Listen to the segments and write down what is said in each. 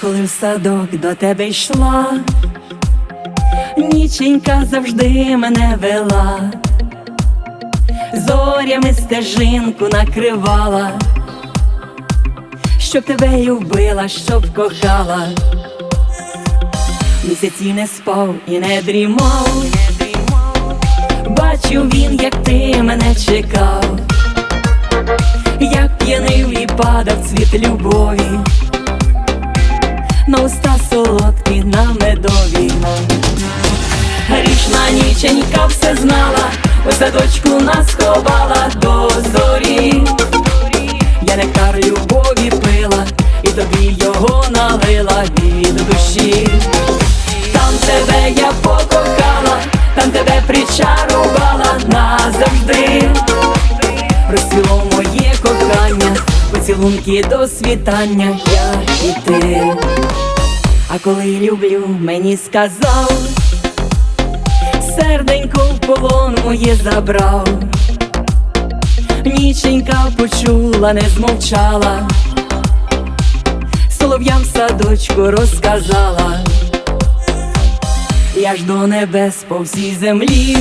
коли в садок до тебе йшла, ніченька завжди мене вела, зорями стежинку накривала, щоб тебе й вбила, щоб кохала. Місяці не спав і не дрімав, бачив він, як ти мене чекав, як п'янив і падав цвіт любові, на уста солодкі, на медові. Грішна ніченька все знала, у садочку нас ховала до зорі. Я нектар любові пила і тобі його налила від душі. Там тебе я покохала, там тебе причарувала назавжди. Розцвіло моє кохання, поцілунки до світання, я і ти. А коли люблю, мені сказав, серденько в полон моє забрав. Ніченька почула, не змовчала, солов'ям в садочку розказала. Я ж до небес по всій землі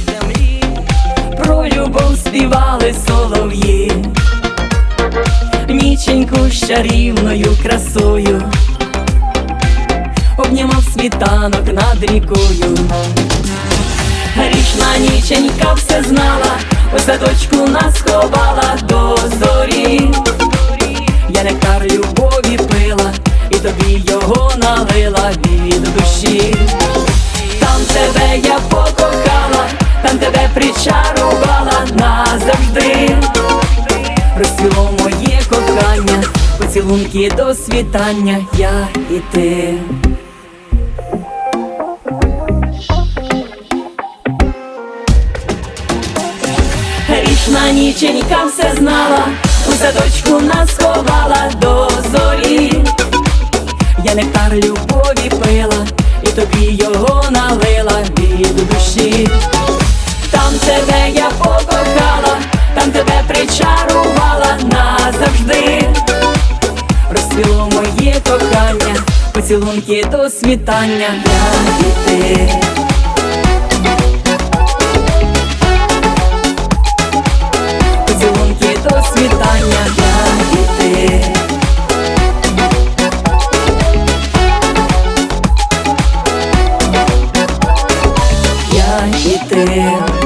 про любов співали солов'ї. Ніченьку з чарівною красою обнімав світанок над рікою. Грішна ніченька все знала, у садочку нас ховала до зорі. Я нектар любові пила і тобі його налила від душі. Там тебе я покохала, там тебе причарувала назавжди. Розцвіло моє кохання, поцілунки до світання, я і ти. Грішна ніченька все знала, у садочку нас ховала до зорі. Я нектар любові пила і тобі його налила від душі. Там тебе я покохала, там тебе причарувала назавжди. Розцвіло моє кохання, поцілунки до світання, я і ти. Поцілунки до світання, я і ти. Я і ти.